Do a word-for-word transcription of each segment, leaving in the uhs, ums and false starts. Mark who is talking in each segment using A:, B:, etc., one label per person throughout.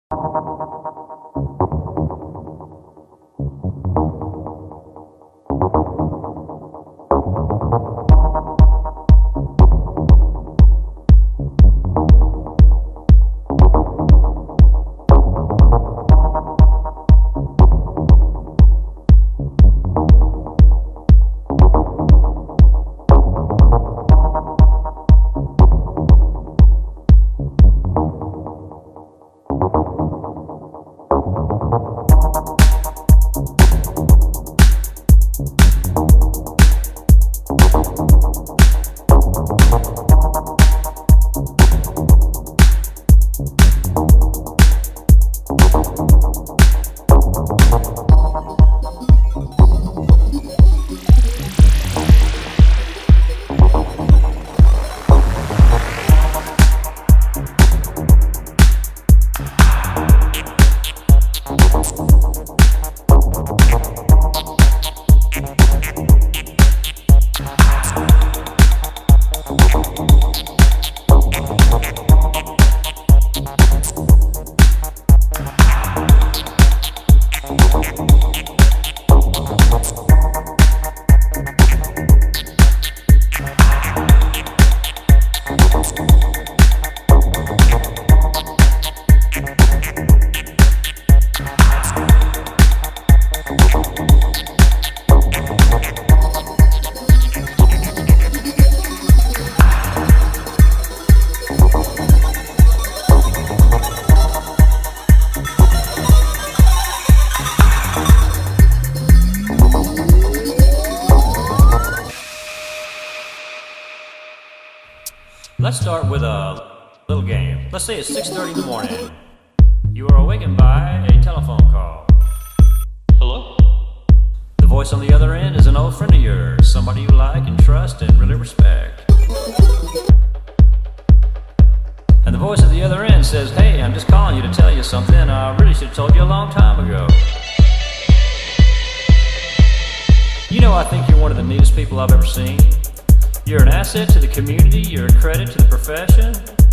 A: Let's start with a little game. Let's say it's six thirty in the morning. You are awakened by a telephone call.
B: Hello?
A: The voice on the other end is an old friend of yours, somebody you like and trust and really respect. And the voice at the other end says, "Hey, I'm just calling you to tell you something I really should have told you a long time ago. You know, I think you're one of the neatest people I've ever seen. You're an asset to the community, you're a credit to the profession.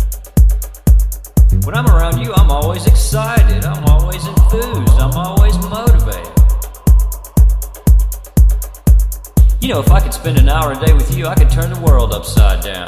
A: When I'm around you, I'm always excited, I'm always enthused, I'm always motivated. You know, if I could spend an hour a day with you, I could turn the world upside down."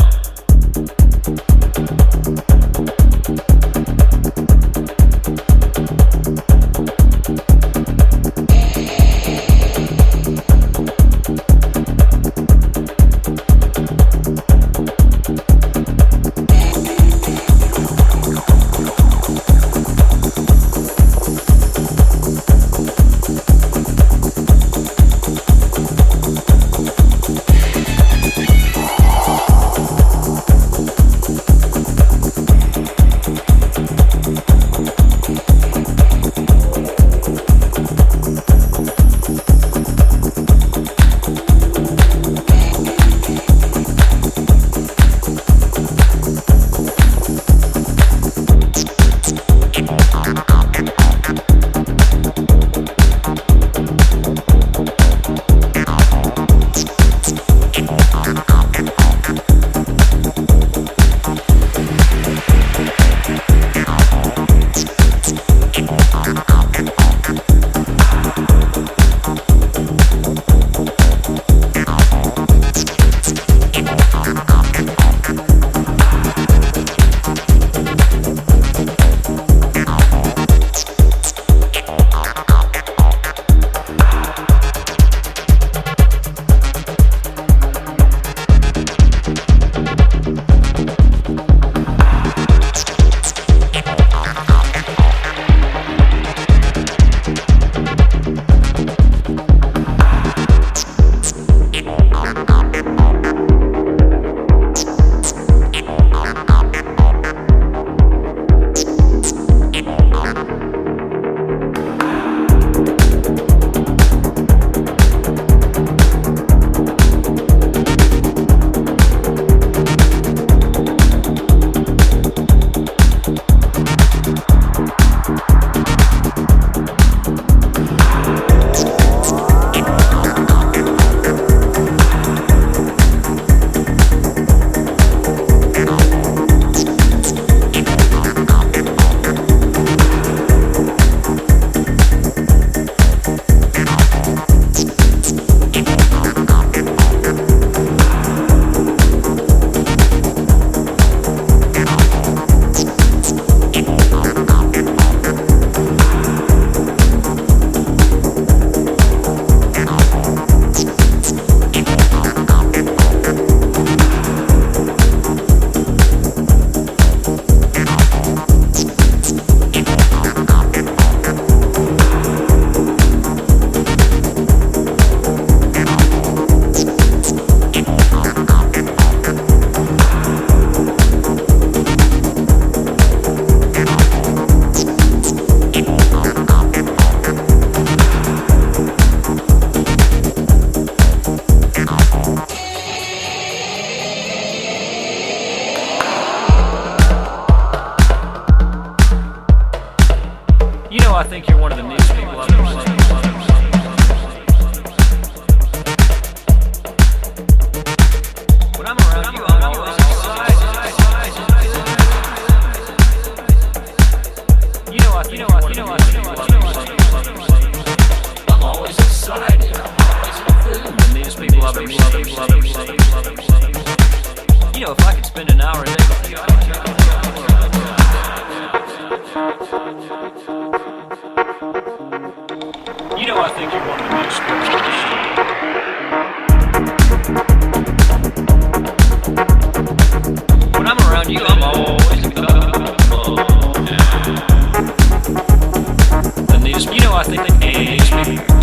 A: You know, I think you're one of the neatest people I've ever seen. When I'm around you, I'm always excited. You know, I think you're one of the neatest people I've ever seen. I'm always excited. The neatest people I've ever seen. You know, if I could spend an hour a day with you, I would try. You know, I think you're one of the most special. When I'm around you, I'm always excited. The neatest, you know, I think the neatest people.